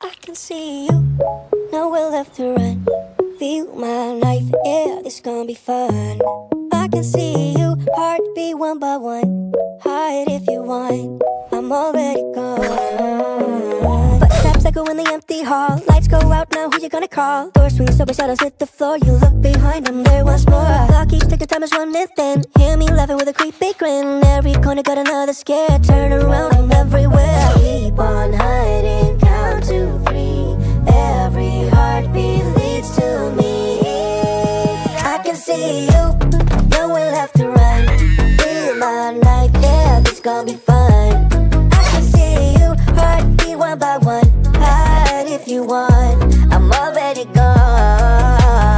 I can see you, nowhere left to run. Feel my life, yeah, this gonna be fun. I can see you, heartbeat one by one. Hide if you want, I'm already gone. Footsteps echo in the empty hall. Lights go out now, who you gonna call? Door swings open, shadows hit the floor. You look behind them, there once more. Clock keeps ticking, time is running thin. Hear me laughing with a creepy grin. Every corner got another scare. Turn around, I'm everywhere. Keep on hiding, count to 3. Every heartbeat leads to me. I can see you, nowhere left to run. Feel my life, yeah, this gonna be fun. I can see you, heartbeat one by one. Hide if you want, I'm already gone.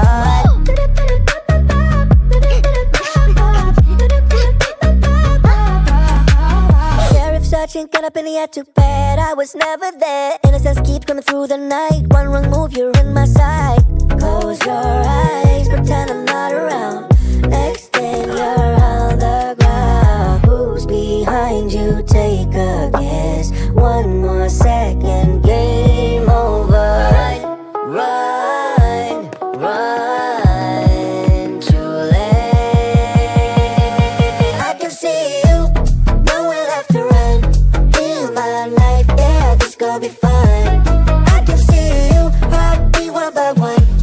Sheriff searching, get up in the air too bad. I was never there. Innocence keeps coming through the night. One wrong move, you're in my sight. Close your eyes, pretend I'm not around. Next thing you're on the ground. Who's behind you? Take a guess. One more second, game over. Run, run, too late. I can see you, nowhere left to run. Feel my life, yeah, this gonna be fun. I can see you, heartbeat one by one.